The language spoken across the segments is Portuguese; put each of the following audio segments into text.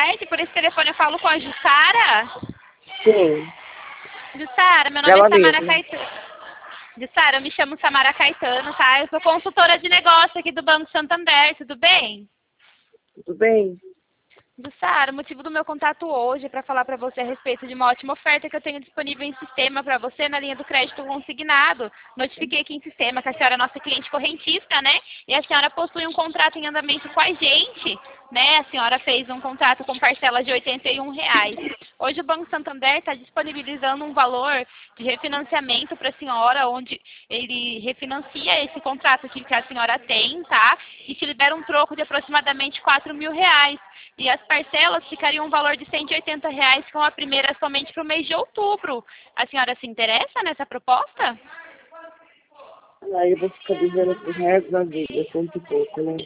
tarde. Por esse telefone eu falo com a Jussara. Sim, Jussara, meu nome ela é Samara mesma. Caetano. Jussara, eu me chamo Samara Caetano, tá? Eu sou consultora de negócio aqui do Banco Santander, tudo bem? Tudo bem? Jussara, o motivo do meu contato hoje é para falar para você a respeito de uma ótima oferta que eu tenho disponível em sistema para você na linha do crédito consignado. Notifiquei aqui em sistema que a senhora é nossa cliente correntista, né? E a senhora possui um contrato em andamento com a gente, né? A senhora fez um contrato com parcelas de R$ 81. Hoje o Banco Santander está disponibilizando um valor de refinanciamento para a senhora, onde ele refinancia esse contrato que a senhora tem, tá? E te libera um troco de aproximadamente R$ 4.000. E as parcelas ficariam um valor de R$ 180 com a primeira somente para o mês de outubro. A senhora se interessa nessa proposta? Aí eu vou ficar devendo pro resto da vida, cento e pouco, né?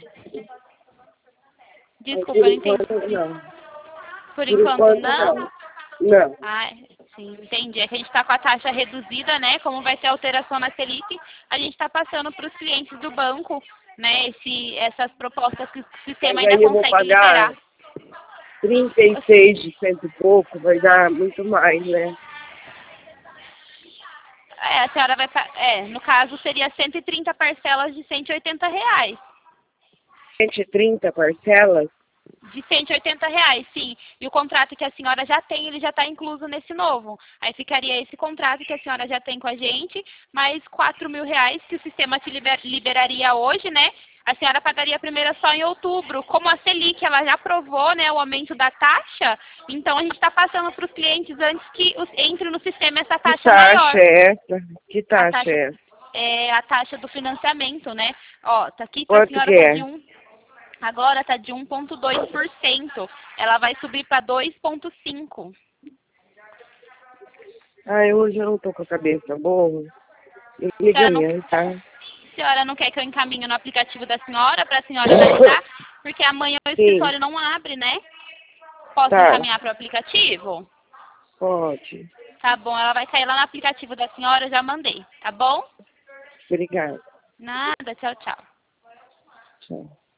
Mas Desculpa, por eu não entendi. enquanto não. Por Por enquanto enquanto não? não. Não. Ah, sim, entendi. É que a gente está com a taxa reduzida, né? Como vai ter alteração na Selic, a gente está passando para os clientes do banco, né? Essas propostas que o sistema Mas ainda aí eu vou consegue pagar liberar. 36 de cento e pouco, vai dar muito mais, né? É, a senhora vai... no caso, seria 130 parcelas de R$ 180. 130 parcelas? De R$ 180, sim. E o contrato que a senhora já tem, ele já está incluso nesse novo. Aí ficaria esse contrato que a senhora já tem com a gente, mais R$ 4.000 que o sistema te liberaria hoje, né? A senhora pagaria a primeira só em outubro. Como a Selic, ela já aprovou, né, o aumento da taxa, então a gente está passando para os clientes antes que entre no sistema essa Que taxa taxa maior. é essa? Que A taxa taxa é essa? é a taxa do financiamento, né? Ó, tá aqui para a Quanto que senhora tá de é? agora tá de 1,2%. Ela vai subir para 2,5%. Ai, hoje eu não tô com a cabeça boa. Me A liga senhora não, amanhã, tá? a senhora não quer que eu encaminhe no aplicativo da senhora para a senhora analisar? Porque amanhã o Sim, escritório não abre, né? Posso tá. encaminhar para o aplicativo? Pode. Tá bom, ela vai cair lá no aplicativo da senhora, eu já mandei, tá bom? Obrigada. Nada, tchau, tchau. Tchau.